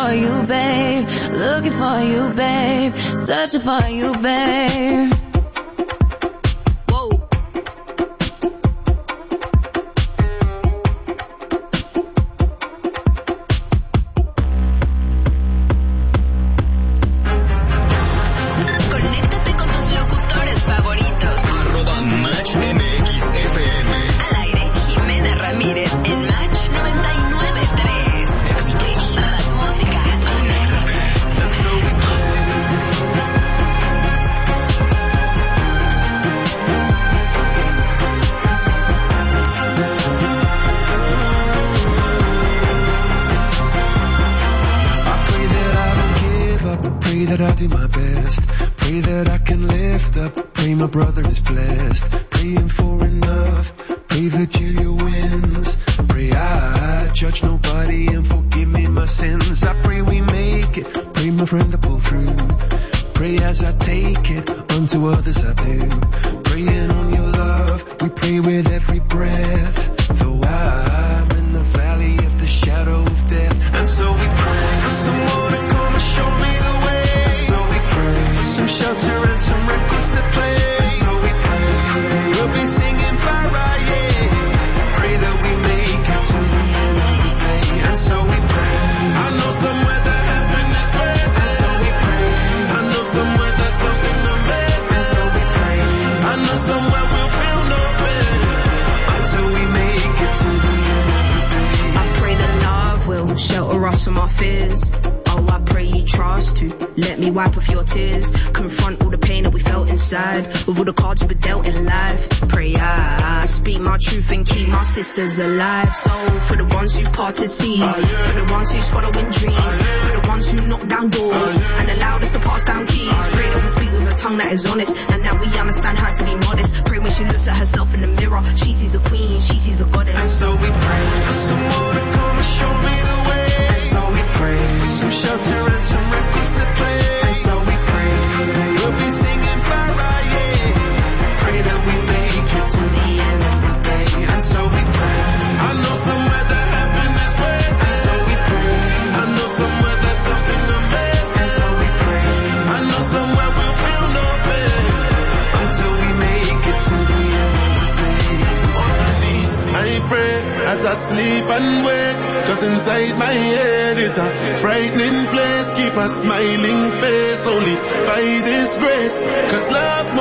for you, babe. Looking for you, babe. Searching for you, babe. That I'll do my best. Pray that I can lift up. Pray my brother is blessed. Praying for enough. Pray Virginia wins. Pray I judge nobody and forgive me my sins. I pray we make it. Pray my friend to pull through. Pray as I take it. Unto others I do. Praying on your love. We pray with every breath. Though I'm in the valley of the shadow of death. And so we pray for someone to come and show me the way. So we pray for some shelter and some records to play. So we pray we'll be singing Farah, yeah. Pray that we make it to the end of the day. And so we pray. I know somewhere that heaven is waiting. And so we pray. I know somewhere there's something amazing. And so we pray. I know somewhere we'll feel no pain until we make it to the end of the day. I pray that love will shelter us from our fears. Oh, I pray you trust to let me wipe off your tears. Confront all the pain that we felt inside with all the cards we were dealt in life. Pray I speak my truth and keep my sisters alive. So for the ones who've parted seas, for the ones who's following dreams, for the ones who knock down doors and allowed us to pass down keys. Pray that we speak with a tongue that is honest and that we understand how to be modest. Pray when she looks at herself in the mirror, she sees a queen, she sees a goddess. And so we pray for someone to come and show me the way. And so we pray for some shelter and some records to play. And so we pray we'll be singing Farah, yeah. Pray that we make it to the end of the day. And so we pray. I know somewhere that heaven is waiting. And so we pray. I know somewhere there's something amazing. And so we pray. I know somewhere we'll feel no pain until we make it to the end of the day. Honestly, I pray as I sleep and wake. Cause inside my head is a frightening place. Keep a smiling face only by this grace. Cause love